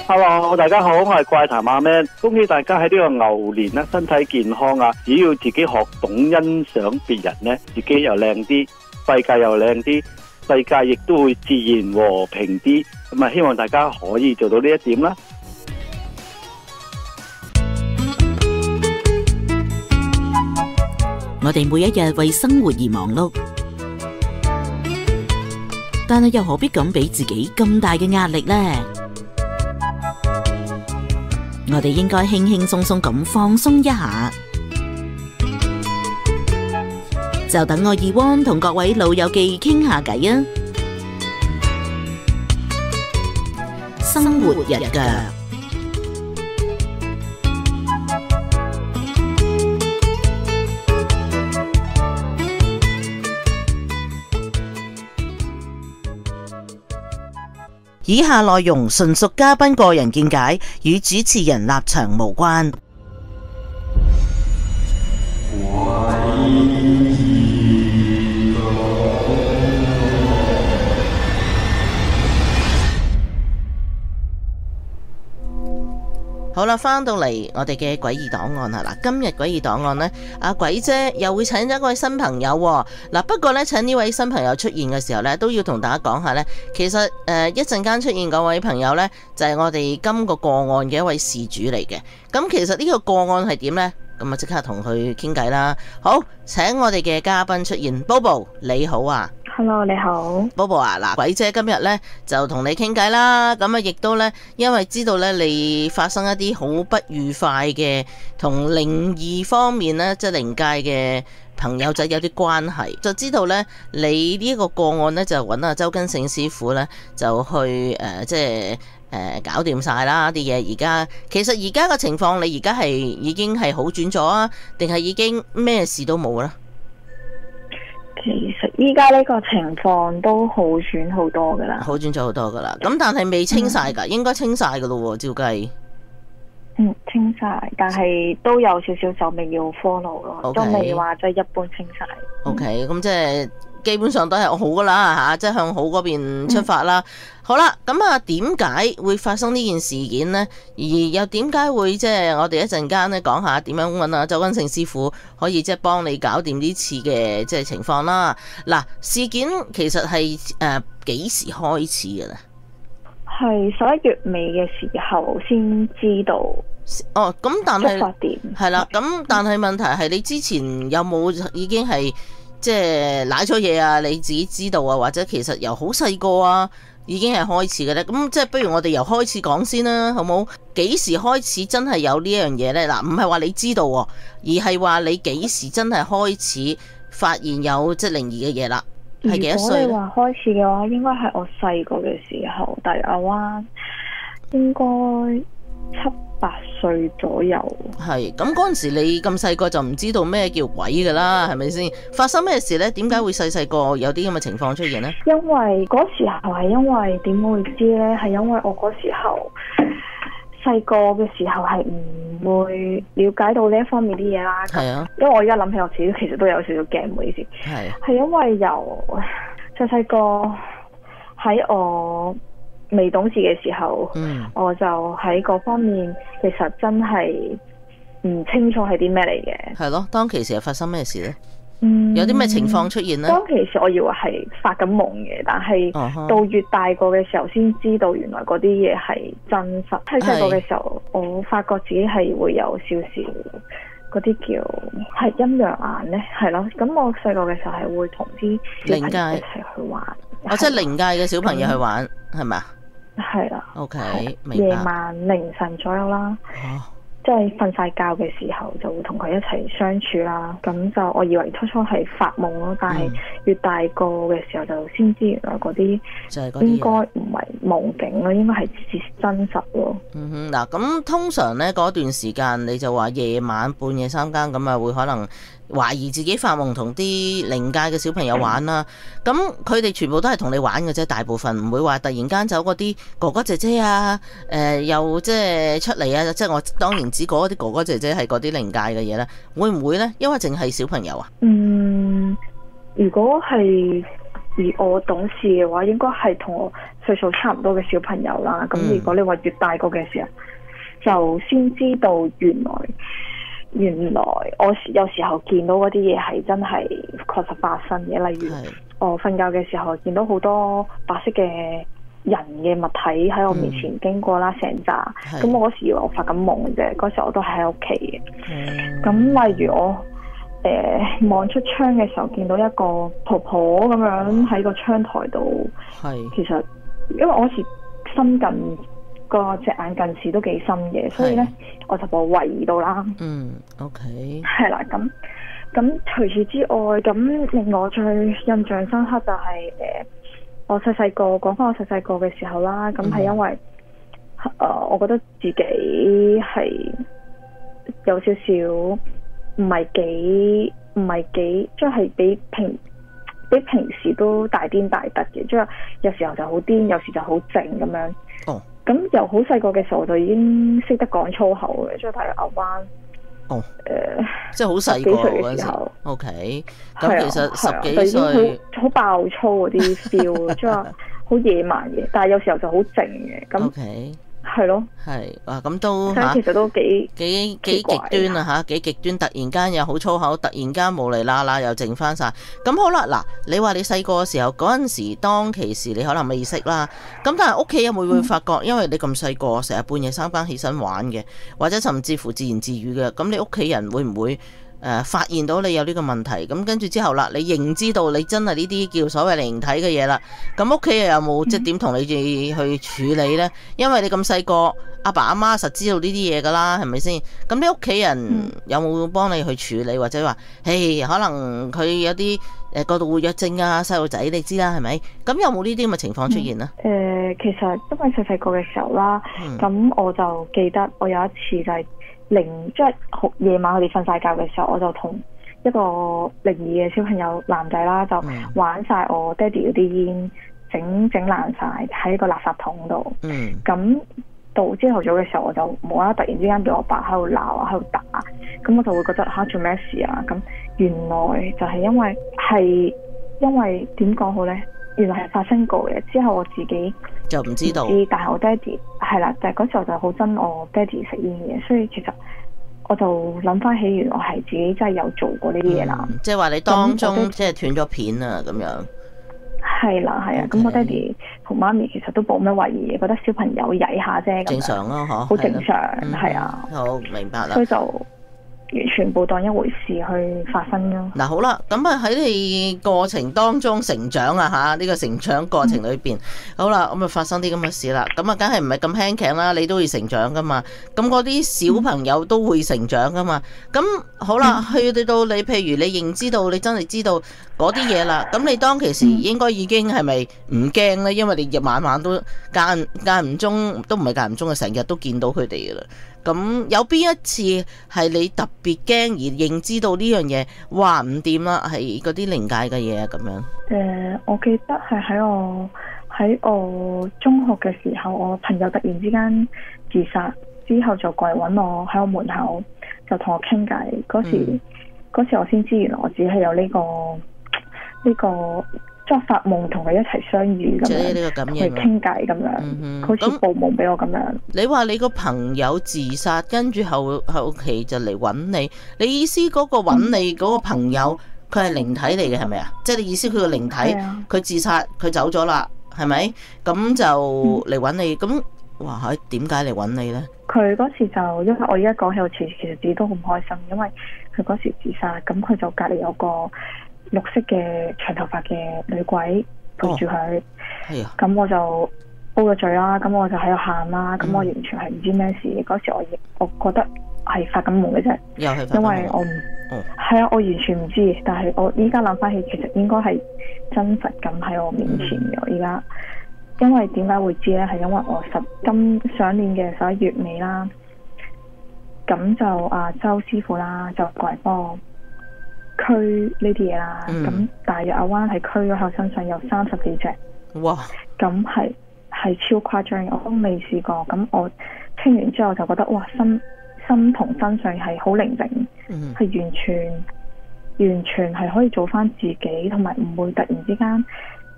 Hello， 大家好，我係怪談阿 Man， 恭喜大家喺呢個牛年咧身體健康啊！只要自己學懂欣賞別人咧，自己又靚啲，世界又靚啲，世界亦都會自然和平啲。咁啊，希望大家可以做到呢一點啦。 我哋每一日為生活而忙碌，但係又何必咁俾自己咁大嘅壓力呢？我哋應該輕輕鬆鬆咁放鬆一下，就等我二汪同各位老友記傾下偈啊！生活日腳。以下內容純屬嘉賓個人見解，與主持人立場無關。好啦，翻到嚟我哋嘅詭異檔案啦。嗱，今日詭異檔案呢，阿鬼姐又會請咗一位新朋友喎。嗱，不過呢，請呢位新朋友出現嘅時候呢，都要同大家講下呢。其實一陣間出現嗰位朋友呢，就係我哋今個個案嘅一位事主嚟嘅。咁其實呢個個案係點呢？咁啊，即刻同佢傾偈啦。好，請我哋嘅嘉賓出現，Bobo 你好啊。 Hello， 你好 ，Bobo 啊，嗱，鬼姐今日咧就同你傾偈啦，咁啊，亦都咧，因為知道咧你發生一啲好不愉快嘅同靈異方面咧，即係靈界嘅朋友仔有啲關係，就知道咧你呢一個個案咧就揾阿周根勝師傅咧就去搞掂晒啦啲嘢。其實而家嘅情況，你而家係已經係好轉咗啊，定係已經咩事都冇啦？ 其實依家呢個情況都好轉好多噶啦， 好轉咗好多噶啦。咁但係未清晒噶，應該清晒噶咯，照計。 清晒，但係都有少少就未要 follow 咯， Okay. 都未話即係一般清晒。 OK， 咁即係基本上都係好噶啦吓，即係向好嗰邊出發啦。好啦，咁啊，點解會發生呢件事件呢？而又點解會即係我哋一陣間咧講下點樣揾阿周根勝師傅可以即係幫你搞掂呢次嘅即係情況啦。嗱，事件其實係幾時開始嘅咧？ 係11月尾嘅時候先知道。 哦，咁但係係啦，咁但係問題係你之前有冇已經係即係瀨咗嘢啊？你自己知道啊，或者其實由好細個啊已經係開始嘅咧？咁即係不如我哋由開始講先啦，好冇？幾時開始真係有呢樣嘢咧？嗱，唔係話你知道，而係話你幾時真係開始發現有即係靈異嘅嘢啦？係幾多歲？ 如果你話開始嘅話，應該係我細個嘅時候，大亞灣應該7、8歲左右。係咁嗰陣時，你咁細個就唔知道咩叫鬼噶啦，係咪先？發生咩事呢？點解會細個有啲咁嘅情況出現呢？ 因為嗰時候係因為點會知呢？係因為我嗰時候細個嘅時候係唔會了解到呢一方面啲嘢啦。係啊，因為我而家諗起我自己其實都有少少驚，唔好意思。係因為由細個喺我未懂事嘅時候，我就喺嗰方面其實真係唔清楚係啲咩嚟嘅。係咯，當其時係發生咩事呢？有啲咩情況出現呢？當其時我以為係發緊夢嘅，但係到越大個嘅時候先知道原來嗰啲嘢係真實。喺細個嘅時候，我發覺自己係會有少少嗰啲叫係陰陽眼呢，係咯。咁我細個嘅時候係會同啲靈界一齊去玩。即係靈界嘅小朋友去玩，係咪啊？係啦。OK，明白。夜晚凌晨左右啦。即係瞓晒覺嘅時候就會同佢一齊相處啦，咁就我以為初初係發夢咯，但係越大個嘅時候就先知原來嗰啲應該唔係夢境咯，應該係真實咯。嗱，咁通常呢嗰段時間你就話夜晚半夜3更咁啊，會可能懷疑自己發夢同啲靈界嘅小朋友玩啦。咁佢哋全部都係同你玩嘅啫，大部分唔會話突然間走嗰啲哥哥姐姐啊，又即係出嚟啊，即係我當然指嗰啲哥哥姐姐係嗰啲靈界嘅嘢咧，會唔會呢？因為淨係小朋友啊？如果係而我懂事嘅話，應該係同我歲數差唔多嘅小朋友啦。咁如果你話越大個嘅時候，就先知道原來我有時候見到嗰啲嘢係真係確實發生嘅。例如我瞓覺嘅時候見到好多白色嘅人嘅物體喺我面前經過啦，成扎。咁我嗰時以為我發緊夢啫，嗰時我都喺屋企嘅。咁例如我望出窗嘅時候，見到一個婆婆咁樣喺個窗台度。其實因為我嗰時深近個隻眼近視都幾深嘅，所以咧我就冇懷疑到啦。 OK。係啦，咁除此之外，咁令我最印象深刻就係我細細個講翻我細細個嘅時候啦。咁係因為我覺得自己係有少少唔係幾，即係比平時都大癲大突嘅，即係有時候就好癲，有時就好靜咁樣。咁由好細個嘅時候我就已經識得講粗口嘅，即係譬如牛灣。 即係好細個嗰陣時候。OK。咁其實10幾歲好爆粗嗰啲 feel， 即係好野蠻嘅，但係有時候就好靜嘅。咁 OK。係咯， 係哇，咁都其實都幾極端啊吓，幾極端，突然間又好粗口，突然間無厘啦啦又靜翻晒。咁好啦，嗱，你話你細個嘅時候嗰陣時，當其時你可能未識啦，咁但係屋企有冇會發覺，因為你咁細個，成日半夜3更起身玩嘅，或者甚至乎自言自語嘅，咁你屋企人會唔會發現到你有呢個問題？咁跟住之後啦，你認知到你真係呢啲叫所謂靈體嘅嘢啦，咁屋企又有冇即係點同你哋去處理呢？因為你咁細個，阿爸阿媽實知道呢啲嘢噶啦，係咪先？咁你屋企人有冇幫你去處理，或者話，可能佢有啲過度活躍症啊，細路仔你知啦，係咪？咁有冇呢啲咁嘅情況出現呢？ 其實因為細細個嘅時候啦，咁我就記得我有一次就係即係夜晚我哋瞓晒覺嘅時候，我就同一個靈異嘅小朋友男仔啦，就玩晒我爹哋嗰啲煙，整爛晒喺個垃圾桶度。咁到朝頭早嘅時候，我就冇啦，突然之間俾我爸喺度鬧啊，喺度打，咁我就會覺得做咩事啊？咁原來就係因為點講好呢？原來係發生過嘅，之後我自己就唔知道。 但係我爹哋係啦，就係嗰時候就好憎我爹哋食煙嘅，所以其實我就諗翻起，原來係自己真係有做過呢啲嘢啦。 即係話你當中即係斷咗片啊，咁樣。係啦，係啊，咁我爹哋同媽咪其實都冇咩懷疑，覺得小朋友曳下啫， 正常咯，嗬， 好正常，係啊。 好明白啦。 所以就完全冇當一回事去發生咯。 嗱，好啦，咁啊喺你過程當中成長啊吓，呢個成長過程裏邊，好啦，咁啊發生啲咁嘅事啦，咁啊梗係唔係咁輕鬆啦，你都會成長噶嘛，咁嗰啲小朋友都會成長噶嘛，咁好啦，去到你譬如你認知到你真係知道嗰啲嘢啦，咁你當其時應該已經係咪唔驚呢？因為你晚晚都間唔中，都唔係間唔中嘅，成日都見到佢哋噶啦。咁有邊一次係你特別驚而認知到呢樣嘢，哇唔掂啦，係嗰啲靈界嘅嘢啊咁樣？ 我記得係喺我中學嘅時候，我朋友突然之間自殺，之後就過嚟揾我喺我門口，就同我傾偈。嗰時我先知，原來我自己係有呢個作發夢同佢一齊相遇咁樣，同佢傾偈咁樣，好似報夢俾我咁樣。 你話你個朋友自殺，跟住後期就嚟揾你，你意思嗰個揾你嗰個朋友，佢係靈體嚟嘅係咪啊？即係你意思佢個靈體，佢自殺佢走咗啦，係咪？咁就嚟揾你，咁哇喺點解嚟揾你呢？ 佢嗰時就因為我而家講起好似其實自己都好唔開心，因為佢嗰時自殺，咁佢就隔離有個綠色嘅長頭髮嘅女鬼陪住佢，咁我就 O 咗嘴啦，咁我就喺度喊啦，咁我完全係唔知咩事。嗰時我覺得係發緊夢嘅啫，因為我唔係啊，我完全唔知，但係我依家諗翻起，其實應該係真實咁喺我面前嘅。而家因為點解會知呢？係因為我上年嘅11月尾啦，咁就阿周師傅啦就過嚟幫我驅呢啲嘢啦，咁大約阿灣係驅咗佢身上有30幾隻，哇！咁係超誇張，我都未試過。咁我聽完之後就覺得哇，心同身上係好寧靜，係完全係可以做翻自己，同埋唔會突然之間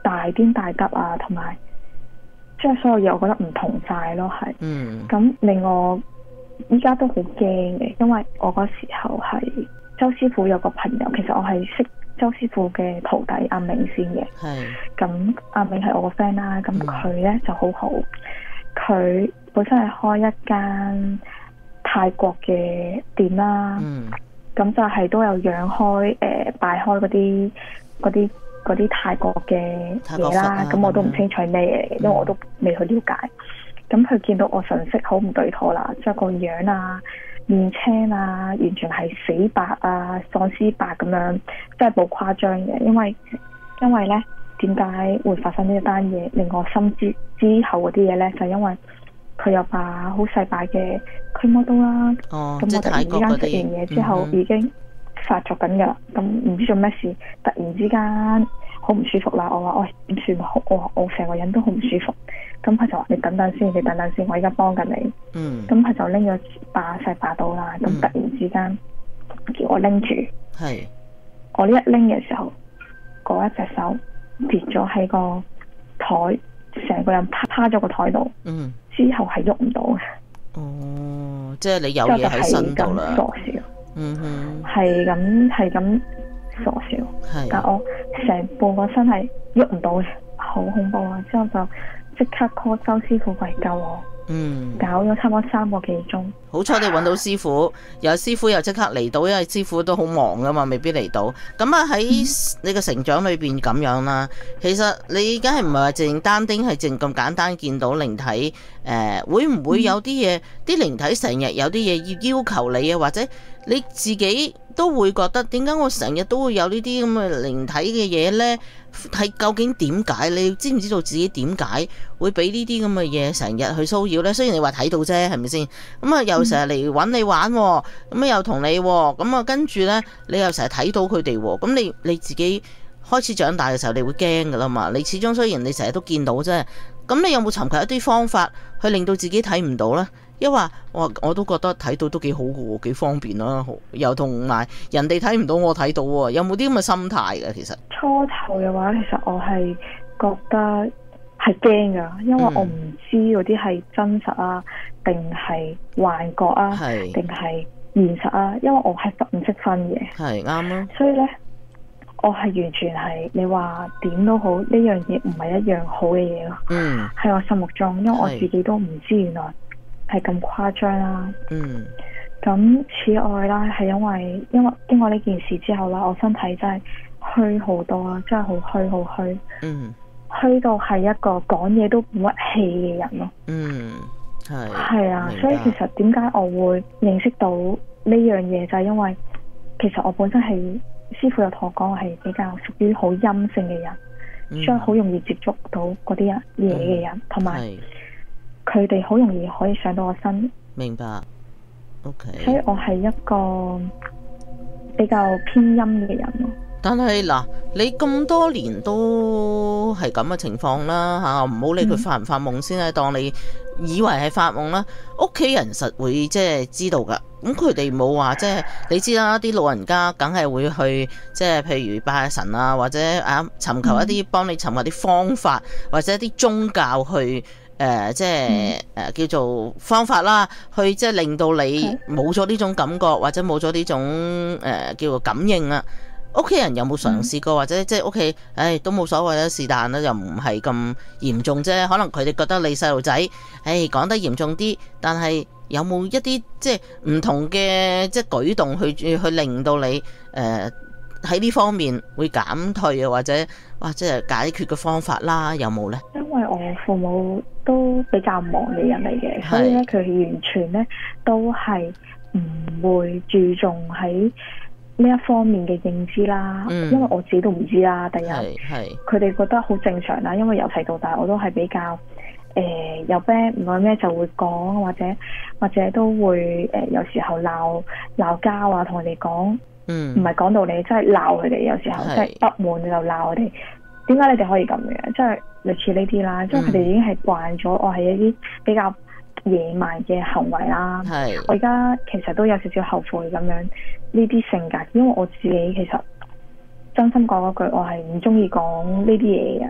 大癲大得啊，同埋即係所有嘢，我覺得唔同晒咯，係。咁令我依家都好驚嘅，因為我嗰時候係周師傅有個朋友，其實我係識周師傅嘅徒弟阿明先嘅。咁阿明係我個 friend 啦，咁佢咧就好好，佢本身係開一間泰國嘅店啦。咁就係都有養開拜開嗰啲泰國嘅嘢啦，咁我都唔清楚咩嘢嘅，因為我都未去了解。咁佢見到我神色好唔對妥啦，即係個樣啊、面青啊，完全係死白啊、喪屍白咁樣，真係冇誇張嘅。因為咧，點解會發生呢一單嘢？令我心之後嗰啲嘢咧，就因為佢有把好細把嘅驅魔刀啦。咁我突然之間食完嘢之後已經發作緊噶啦，咁唔知做咩事，突然之間好唔舒服啦。我話喂，點算？我成個人都好唔舒服。咁佢就話你等等先，我而家幫緊你。咁佢就拎咗把細把刀啦。咁突然之間叫我拎住。我呢一拎嘅時候，嗰一隻手跌咗喺個台，成個人趴咗個台度。之後係喐唔到嘅。 即係你有嘢喺身度啦。係咁傻笑，但我成半個身係喐唔到嘅，好恐怖啊！之後就即刻 call 周師傅嚟救我，搞咗差唔多3個幾鐘。 好彩你揾到師傅，有師傅又即刻嚟到，因為師傅都好忙噶嘛，未必嚟到。咁啊喺你嘅成長裏邊咁樣啦，其實你梗係唔係話淨單丁係淨咁簡單見到靈體，會唔會有啲嘢，啲靈體成日有啲嘢要求你啊，或者你自己都會覺得點解我成日都會有呢啲咁嘅靈體嘅嘢呢？係究竟點解？你知唔知道自己點解會俾呢啲咁嘅嘢成日去騷擾呢？雖然你話睇到啫，係咪先？咁啊又成日嚟揾你玩，咁又同你，咁啊跟住呢，你又成日睇到佢哋，咁你自己開始長大嘅時候，你會驚噶啦嘛？你始終雖然你成日都見到啫，咁你有冇尋求一啲方法去令到自己睇唔到呢？因為我都覺得睇到都幾好嘅，幾方便啦，又同埋人哋睇唔到我睇到喎，有冇啲咁嘅心態嘅？其實初頭嘅話，其實我係覺得係驚噶，因為我唔知嗰啲係真實啊，定係幻覺啊，定係現實啊，因為我係唔識分嘅。係啱啊。所以呢，我係完全係你話點都好，呢樣嘢唔係一樣好嘅嘢咯。喺我心目中，因為我自己都唔知原來係咁誇張啦。咁此外啦，係因為經過呢件事之後啦，我身體真係虛好多啦，真係好虛好虛。虛到係一個講嘢都冇乜氣嘅人咯。係啊，所以其實點解我會認識到呢樣嘢，就係因為其實我本身係師傅有同我講，我係比較屬於好陰性嘅人，所以好容易接觸到嗰啲嘢嘅人，同埋佢哋好容易可以上到我身。明白。OK。所以我係一個比較偏陰嘅人咯。但係嗱，你咁多年都係咁嘅情況啦嚇，唔好理佢發唔發夢先啦，當你以為係發夢啦，屋企人實會即係知道噶。咁佢哋冇話即係你知啦，啲老人家梗係會去即係譬如拜神啊，或者啊尋求一啲幫你尋求啲方法，或者一啲宗教去即係叫做方法啦，去即係令到你冇咗呢種感覺，或者冇咗呢種叫做感應啊。屋企人有冇嘗試過，或者即係屋企，都冇所謂啦，是但啦，又唔係咁嚴重啫。可能佢哋覺得你細路仔，講得嚴重啲，但係有冇一啲即係唔同嘅即係舉動去令到你喺呢方面會減退啊，或者即係解決嘅方法啦，有冇呢？因為我父母都比較忙嘅人嚟嘅，所以咧佢完全咧都係唔會注重喺呢一方面嘅認知啦，因為我自己都唔知啦。第一，佢哋覺得好正常啦，因為由細到大我都係比較有咩唔愛咩就會講，或者都會有時候鬧交啊，同佢哋講，唔係講道理，即係鬧佢哋。有時候即係不滿就鬧佢哋，點解你哋可以咁嘅？即係類似呢啲啦，即係佢哋已經係慣咗我係一啲比較野蠻嘅行為啦。我而家其實都有少少後悔咁樣呢啲性格，因為我自己其實真心講嗰句，我係唔中意講呢啲嘢嘅人嚟嘅。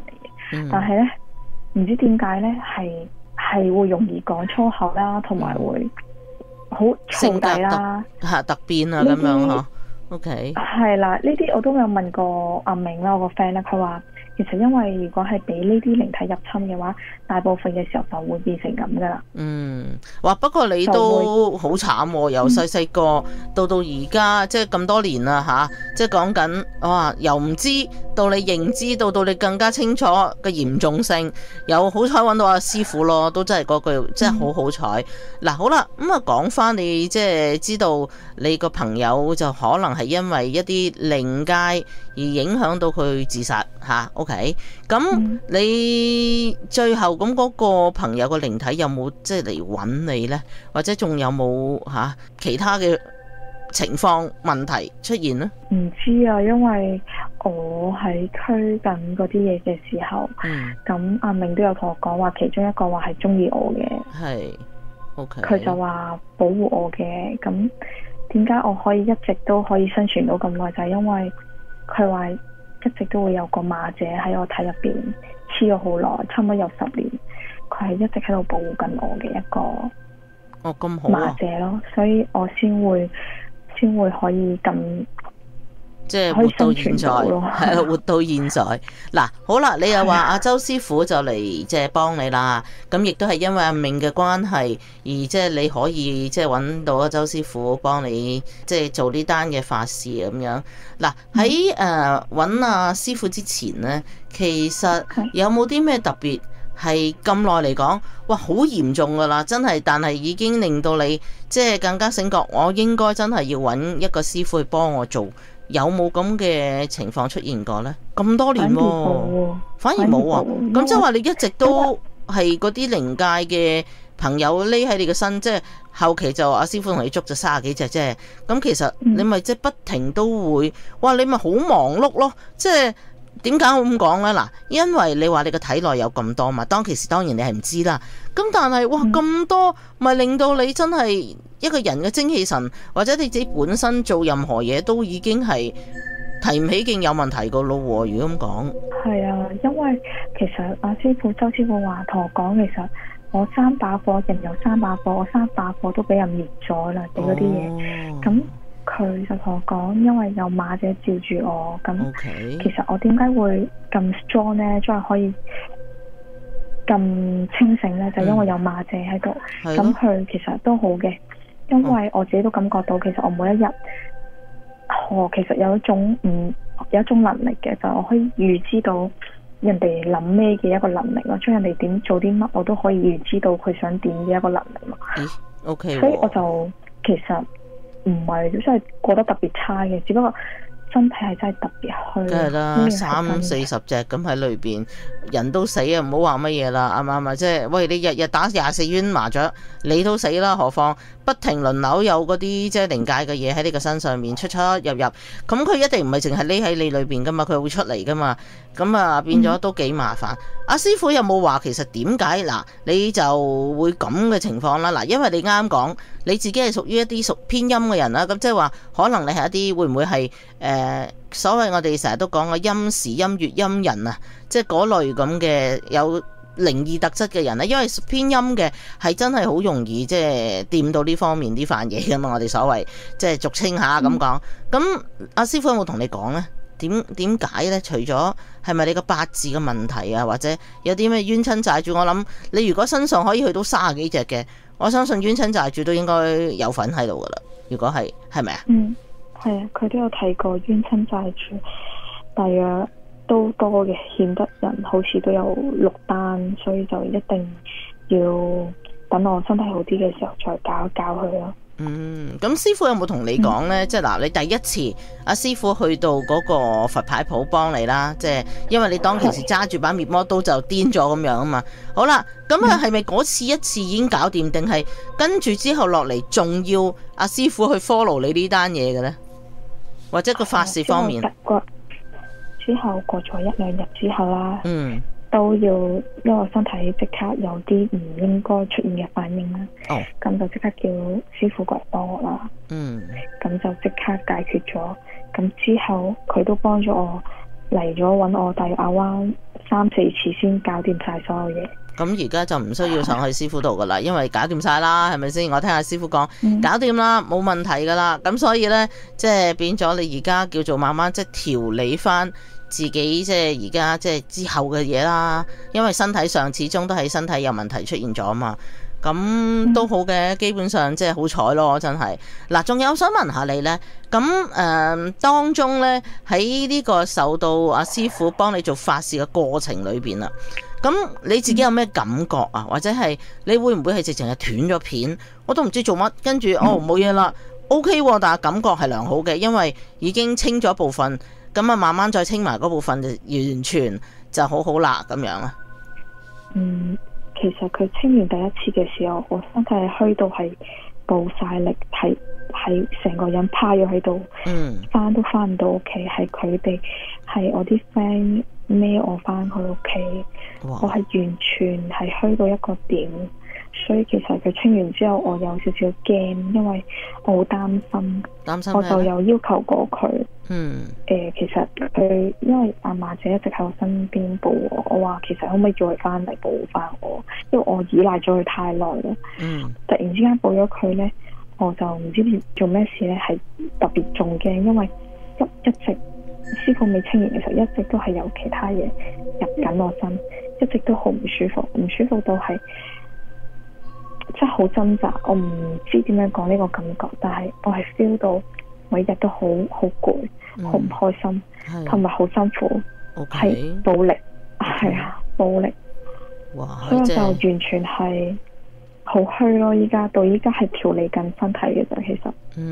但係咧唔知點解咧係會容易講粗口啦，同埋會好燥底啦， 突變啊咁樣嗬。OK， 係啦，呢啲我都有問過阿明啦，我個 friend 咧，佢話其實因為如果係俾呢啲靈體入侵嘅話，大部分嘅時候就會變成咁噶啦。 哇！不過你都好慘喎，由細細個到而家，即係咁多年啦吓，即係講緊哇，由唔知到你認知，到你更加清楚嘅嚴重性，又好彩揾到阿師傅咯，都真係嗰句，真係好彩。嗱，好啦，咁啊講翻你即係知道你個朋友就可能係因為一啲靈界而影響到佢自殺吓。OK， 咁你最後咁嗰個朋友個靈體有冇即係嚟揾你呢？或者仲有冇其他嘅情況問題出現呢？ 唔知啊，因為我喺驅緊嗰啲嘢嘅時候，咁阿明都有同我講話，其中一個話係中意我嘅， 係 OK， 佢就話保護我嘅。咁點解我可以一直都可以生存到咁耐？就係因為佢話一直都會有個馬姐喺我體入邊黐咗好耐，差唔多有10年，佢係一直喺度保護緊我嘅一個咁好馬姐咯，所以我先會可以咁即係活到現在，係活到現在。嗱，好啦，你又話阿周師傅就嚟即係幫你啦，咁亦都係因為阿明嘅關係，而即係你可以即係揾到阿周師傅幫你即係做呢單嘅法事咁樣。嗱，喺揾阿師傅之前呢，其實有冇啲咩特別係咁耐嚟講，哇好嚴重噶啦，真係，但係已經令到你即係更加醒覺，我應該真係要揾一個師傅去幫我做。有冇咁嘅情況出現過呢？咁多年喎，反而冇啊！咁即係話你一直都係嗰啲靈界嘅朋友匿喺你嘅身，即係後期就阿師傅同你捉咗30幾隻啫。咁其實你咪即係不停都會，哇！你咪好忙碌咯。即係點解我咁講呢？嗱，因為你話你個體內有咁多嘛，當其時當然你係唔知啦。咁但係哇咁多，咪令到你真係一個人嘅精氣神，或者你自己本身做任何嘢都已經係提唔起勁有問題噶咯喎。如果咁講， 係啊，因為其實阿師傅周師傅話同我講，其實我3把火，人有3把火，我3把火都俾人滅咗啦，俾嗰啲嘢。咁佢就同我講，因為有馬姐照住我，咁其實我點解會咁 strong 呢？即係可以咁清醒呢？就因為有馬姐喺度。咁佢其實都好嘅，因為我自己都感覺到，其實我每一日，其實有一種能力嘅，就我可以預知到人哋諗咩嘅一個能力咯，將人哋點做啲乜，我都可以預知到佢想點嘅一個能力咯。 OK， 所以我就其實唔係真係過得特別差嘅，只不過身體係真係特別虛。梗係啦，30-40隻咁喺裏邊，人都死啊！唔好話乜嘢啦，啱唔啱啊？即係喂，你日日打24圈麻雀，你都死啦，何況不停輪流有嗰啲即係靈界嘅嘢喺你個身上面出出入入，咁佢一定唔係淨係匿喺你裏邊噶嘛，佢會出嚟噶嘛，咁啊變咗都幾麻煩。阿師傅有冇話其實點解嗱你就會咁嘅情況啦？嗱，因為你啱啱講你自己係屬於一啲屬偏陰嘅人啦，咁即係話可能你係一啲會唔會係所謂我哋成日都講嘅陰時陰月陰人啊，即係嗰類咁嘅有靈異特質嘅人咧，因為偏陰嘅係真係好容易即係掂到呢方面啲飯嘢噶嘛，我哋所謂即係俗稱下咁講。咁阿師傅有冇同你講呢？點解呢？除咗係咪你個八字嘅問題啊，或者有啲咩冤親債主？我諗你如果身上可以去到30幾隻嘅，我相信冤親債主都應該有份喺度噶啦。如果係咪啊？ 係啊，佢都有提過冤親債主，大約都多嘅，欠得人好似都有6單，所以就一定要等我身體好啲嘅時候再教一教佢咯。 咁師傅有冇同你講呢？即係嗱，你第一次阿師傅去到嗰個佛牌鋪幫你啦，即係因為你當其時揸住把滅魔刀就癲咗咁樣啊嘛。好啦，咁啊係咪嗰次一次已經搞掂，定係跟住之後落嚟仲要阿師傅去 follow 你呢單嘢嘅呢？或者個法事方面？之後過咗1-2日之後啦，都要因為我身體即刻有啲唔應該出現嘅反應啦，咁就即刻叫師傅過嚟幫我啦，咁就即刻解決咗。咁之後佢都幫咗我嚟咗揾我大亞灣 3-4次先搞掂晒所有嘢。 咁而家就唔需要上去師傅度噶啦，因為搞掂晒啦，係咪先？我聽下師傅講，搞掂啦，冇問題噶啦。咁所以呢，即係變咗你而家叫做慢慢即係調理翻自己，即係而家即係之後嘅嘢啦。因為身體上始終都係身體有問題出現咗嘛。咁都好嘅，基本上即係好彩咯，真係。嗱，仲有想問下你呢，咁當中呢，喺呢個受到阿師傅幫你做法事嘅過程裏邊啊，咁你自己有咩感覺啊？或者係你會唔會係直情係斷咗片？我都唔知做乜，跟住冇嘢啦，OK，但係感覺係良好嘅，因為已經清咗部分，咁啊慢慢再清埋嗰部分就完全就好好啦咁樣啊。 其實佢清完第一次嘅時候，我身體係虛到係冇晒力，係成個人趴咗喺度，翻都翻唔到屋企。係佢哋係我啲 friend 孭我翻去屋企，我係完全係虛到一個點。所以其實佢清完之後，我有少少驚，因為我好擔心。我就有要求過佢。其實佢因為阿嫲姐一直喺我身邊保我，我話其實可唔可以叫佢翻嚟保護翻我，因為我依賴咗佢太耐啦。突然之間保咗佢呢，我就唔知做咩事呢，係特別仲驚，因為一直師傅未清完嘅時候，一直都係有其他嘢入緊我身，一直都好唔舒服，唔舒服到係真係好掙扎。我唔知點樣講呢個感覺，但係我係 feel 到每日都好攰，好唔開心，同埋好辛苦，係暴力，係啊，暴力。所以我就完全係好虛咯。依家係調理緊身體嘅啫，其實。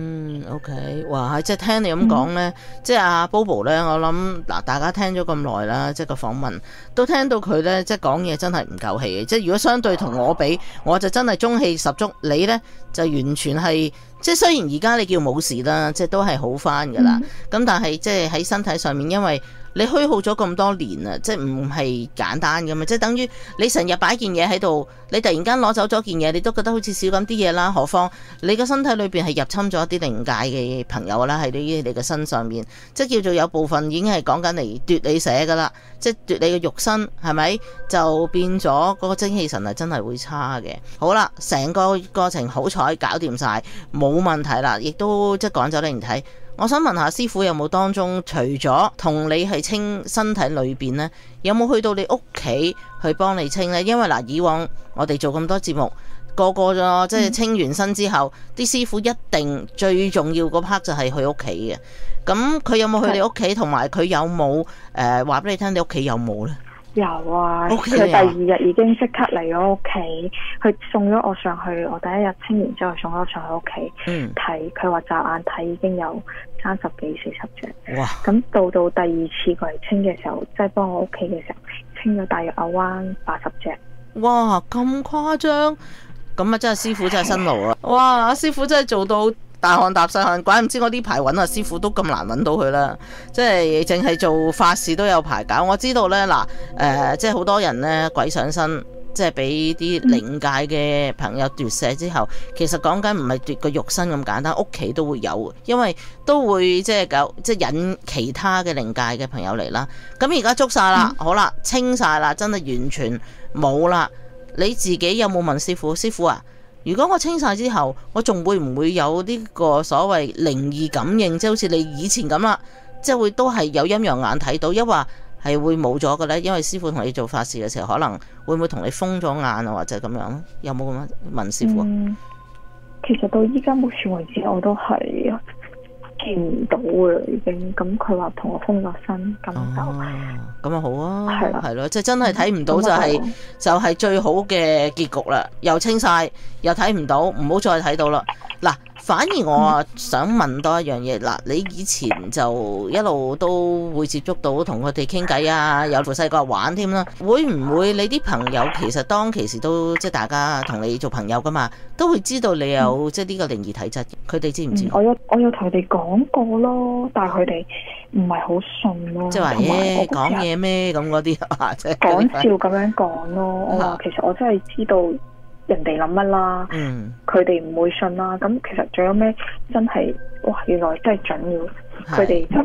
OK， 哇，即係聽你咁講呢，即係阿 Bobo 呢，我諗嗱，大家聽咗咁耐啦，即係個訪問都聽到佢呢，即係講嘢真係唔夠氣嘅。即係如果相對同我比，我就真係中氣十足，你呢，就完全係。即係雖然而家你叫冇事啦，即係都係好翻噶啦。咁但係即係喺身體上面，因為你虛耗咗咁多年啊，即係唔係簡單噶嘛。即係等於你成日擺件嘢喺度，你突然間攞走咗件嘢，你都覺得好似少咁啲嘢啦。何況你個身體裏邊係入侵咗一啲靈界嘅朋友啦，喺你嘅身上面，即係叫做有部分已經係講緊嚟奪你捨噶啦，即係奪你嘅肉身，係咪就變咗嗰個精氣神係真係會差嘅。好啦，成個過程好彩搞掂晒，冇問題啦，亦都即係趕走你唔睇。我想問下師傅有冇當中除咗同你係清身體裏邊呢，有冇去到你屋企去幫你清呢？因為嗱，以往我哋做咁多節目，個咗即係清完身之後，啲師傅一定最重要嗰 part 就係去屋企嘅。咁佢有冇去你屋企？同埋佢有冇話俾你聽你屋企有冇呢？ 有啊，佢第二日已經即刻嚟咗屋企，佢送咗我上去。我第一日清完之後送咗我上去屋企睇，佢話驟眼睇已經有30幾40隻。哇！咁到第二次過嚟清嘅時候，即係幫我屋企嘅時候，清咗大約阿灣80隻。哇！ 咁誇張，咁啊真係師傅真係辛勞啊！哇！師傅真係做到大汗搭細汗，怪唔知我呢排揾阿師傅都咁難揾到佢啦。即係淨係做法事都有排搞。我知道呢，嗱，即係好多人呢，鬼上身，即係俾啲靈界嘅朋友奪舍之後，其實講緊唔係奪個肉身咁簡單，屋企都會有，因為都會即係引其他嘅靈界嘅朋友嚟啦。咁而家捉晒啦，好啦，清晒啦，真係完全冇啦。你自己有冇問師傅？師傅啊，如果我清晒之後，我仲會唔會有呢個所謂靈異感應，即係好似你以前咁啦，即係會都係有陰陽眼睇到，抑或係會冇咗嘅呢？因為師傅同你做法事嘅時候，可能會唔會同你封咗眼啊，或者咁樣？有冇咁樣問師傅？ 其實到依家目前為止，我都係見唔到嘅已經。咁佢話同我封咗身，咁就咁啊好啊， 係咯，即係真係睇唔到就係最好嘅結局啦。又清晒，又睇唔到，唔好再睇到啦。嗱，反而我想問多一樣嘢。嗱，你以前就一路都會接觸到同佢哋傾偈啊，有部細個玩添啦。會唔會你啲朋友其實當其時都即係大家同你做朋友噶嘛，都會知道你有即係呢個靈異體質？佢哋知唔知？ 我有同佢哋講過咯，但係佢哋唔係好信咯。即係話講嘢咩咁嗰啲啊？即係講笑咁樣講咯。我話其實我真係知道人哋諗乜啦，佢哋唔會信啦。咁其實仲有咩真係哇？原來真係準要，佢哋就會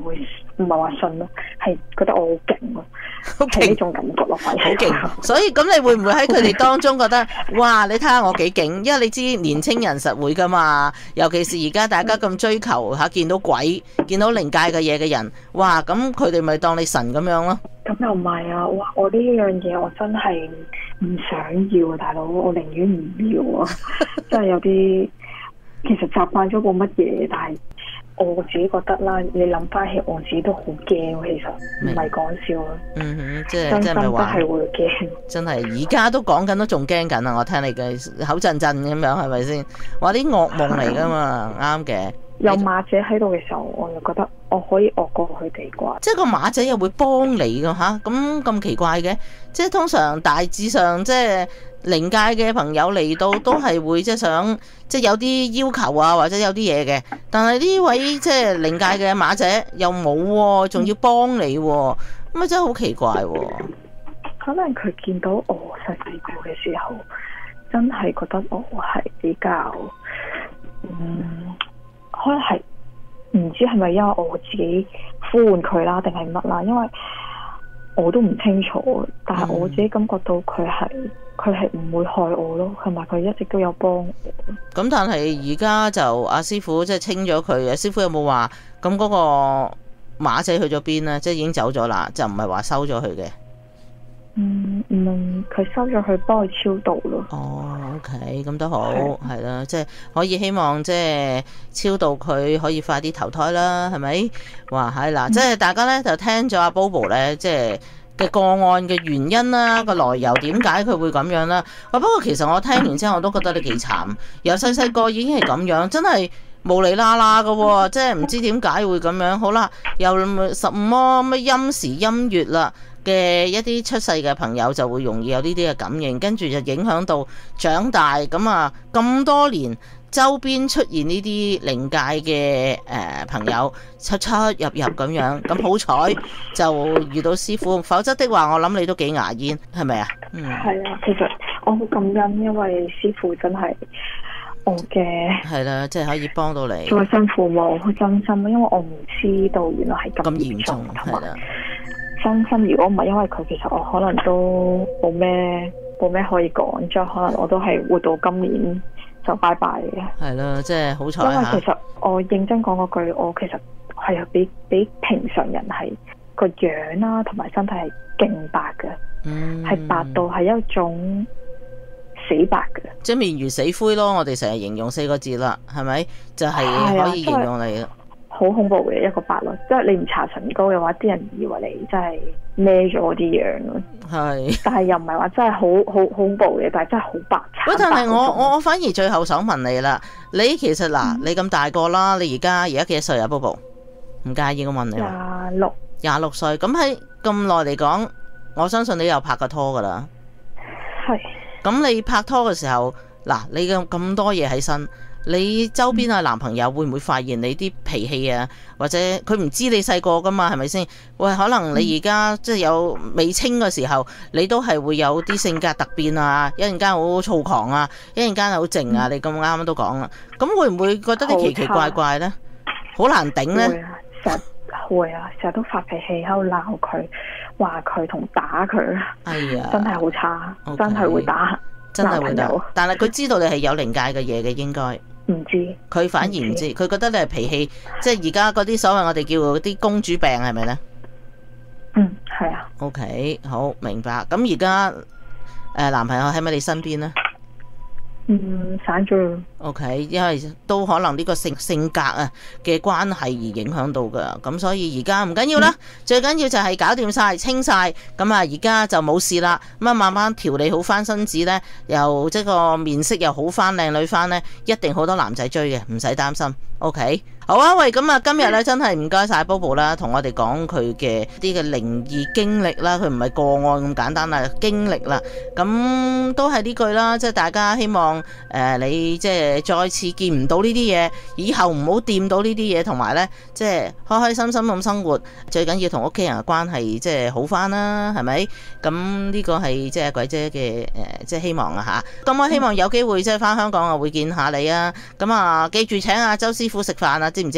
唔係話信咯，係覺得我好勁咯，係呢種感覺咯，反而好勁。所以咁你會唔會喺佢哋當中覺得，哇！你睇下我幾勁，因為你知年青人實會噶嘛，尤其是而家大家咁追求嚇，見到鬼、見到靈界嘅嘢嘅人，哇！咁佢哋咪當你神咁樣咯。 咁又唔係啊！哇！我呢樣嘢我真係唔想要啊，大佬，我寧願唔要啊！真係有啲其實習慣咗個乜嘢，但係我自己覺得啦，你諗翻起我自己都好驚，其實唔係講笑啊！ 即係真係話係會驚， 真係而家都講緊都仲驚緊啊！我聽你嘅口震震咁樣，係咪先？話啲噩夢嚟噶嘛，啱嘅。 有馬姐喺度嘅時候，我就覺得我可以惡過佢哋啩。 即係個馬仔又會幫你噶吓，咁奇怪嘅。即係通常大致上即係靈界嘅朋友嚟到都係會即係想即係有啲要求啊，或者有啲嘢嘅。但係呢位即係靈界嘅馬姐又冇，仲要幫你，咁啊真係好奇怪。 可能佢見到我細細個嘅時候，真係覺得我係比較可能係唔知係咪因為我自己呼喚佢啦，定係乜啦？因為我都唔清楚，但係我自己感覺到佢係唔會害我咯，同埋佢一直都有幫我。 咁但係而家就阿師傅即係清咗佢，阿師傅有冇話咁嗰個馬仔去咗邊呢？即係已經走咗啦，就唔係話收咗佢嘅。 佢收咗去幫佢超度咯。 哦 OK 咁都好，係啦，即係可以希望即係超度佢可以快啲投胎啦，係咪？哇，係嗱，即係大家咧就聽咗阿 Bobo 咧，即係嘅個案嘅原因啦，個來由點解佢會咁樣啦？不過其實我聽完之後我都覺得你幾慘，由細細個已經係咁樣，真係無厘啦啦嘅，即係唔知點解會咁樣。好啦，又15魔乜陰時陰月啦嘅一啲出世嘅朋友就會容易有呢啲嘅感應，跟住就影響到長大咁啊，咁多年周邊出現呢啲靈界嘅朋友出出入入咁樣，咁好彩就遇到師傅，否則的話我諗你都幾牙煙，係咪啊？ 係啊，其實我好感恩，因為師傅真係我嘅係啦，即係可以幫到你。 再生父母好真心，因為我唔知道原來係咁嚴重， 係啦。 真心，如果唔係因為佢，其實我可能都冇咩可以講，即係可能我都係活到今年就拜拜嘅。係咯，即係好彩。 因為其實我認真講嗰句，我其實係比平常人係個樣啦，同埋身體係勁白嘅，係白到係一種死白嘅， 即係面如死灰咯。我哋成日形容4個字啦，係咪？就係可以形容你啦。 好恐怖嘅一個白咯，即係你唔搽唇膏嘅話，啲人以為你真係孭咗啲樣咯。係，但係又唔係話真係好恐怖嘅，但係真係好白。 喂，但係我反而最後想問你啦，你其實嗱，你咁大個啦，你而家幾多歲啊 Bobo？ 唔介意我問你話。26歲，咁喺咁耐嚟講，我相信你有拍過拖噶啦。係。咁你拍拖嘅時候，嗱，你咁多嘢喺身。你周邊嘅男朋友會唔會發現你啲脾氣啊？或者佢唔知你細個噶嘛？係咪先？喂，可能你而家即係有未清嘅時候，你都係會有啲性格突變啊，一陣間好躁狂啊，一陣間好靜啊。你咁啱都講啦，咁會唔會覺得你奇奇怪怪呢？好難頂呢？ 會啊，成日都發脾氣喺度鬧佢，話佢同打佢。哎呀，真係好差，真係會打， 真係會打。但係佢知道你係有靈界嘅嘢嘅，應該。唔知，佢反而唔知，佢覺得你係脾氣，即係而家嗰啲所謂我哋叫啲公主病，係咪呢？ 係啊。 OK， 好明白。咁而家男朋友喺咪你身邊呢？ 散咗。 OK， 因為都可能呢個性格啊嘅關係而影響到噶，咁所以而家唔緊要啦，最緊要就係搞掂晒清晒，咁啊而家就冇事啦，咁啊慢慢調理好翻身子呢，又即係個面色又好翻靚女翻呢，一定好多男仔追嘅，唔使擔心。OK， 好啊，喂，咁啊今日咧真係唔該晒 Bobo 啦，同我哋講佢嘅啲嘅靈異經歷啦，佢唔係個案咁簡單啦，經歷啦，咁都係呢句啦，即係大家希望你即係再次見唔到呢啲嘢，以後唔好掂到呢啲嘢，同埋呢，即係開開心心咁生活，最緊要同屋企人嘅關係即係好翻啦，係咪？咁呢個係即係鬼姐嘅即係希望啊吓，咁我希望有機會即係翻香港啊會見下你啊，咁啊記住請阿周師傅食飯啊，知唔知啊？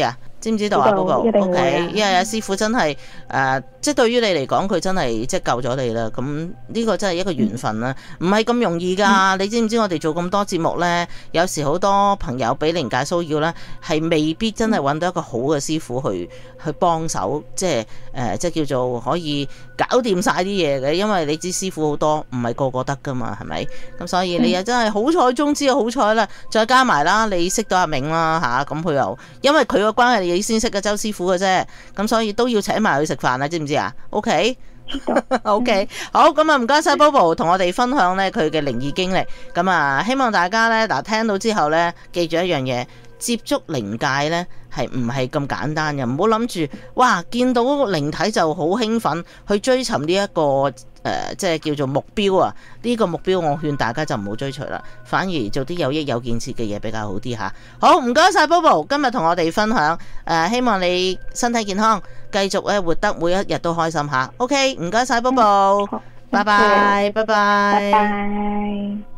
知唔知道啊？Bobo， 一定會啊。 因為阿師傅真係即係對於你嚟講，佢真係即係救咗你啦。咁呢個真係一個緣分啦，唔係咁容易㗎。你知唔知我哋做咁多節目呢？有時好多朋友俾靈界騷擾呢，係未必真係揾到一個好嘅師傅去幫手，即係叫做可以搞掂晒啲嘢嘅。因為你知師傅好多，唔係個個得㗎嘛，係咪？咁所以你又真係好彩中之好彩啦，再加埋啦，你識到阿銘啦嚇，咁佢又因為佢個關係你先識嘅周師傅嘅啫，咁所以都要請埋佢食飯啊，知唔知啊 ？OK， OK， 好，咁啊唔該晒 Bobo 同我哋分享呢佢嘅靈異經歷，咁啊希望大家呢嗱聽到之後呢，記住一樣嘢，接觸靈界呢係唔係咁簡單嘅，唔好諗住哇見到靈體就好興奮去追尋呢一個即係叫做目標啊！呢個目標我勸大家就唔好追隨啦，反而做啲有益有建設嘅嘢比較好啲吓。好，唔該晒 Bobo， 今日同我哋分享希望你身體健康，繼續咧活得每一日都開心吓。OK， 唔該晒 Bobo， 拜拜，拜拜。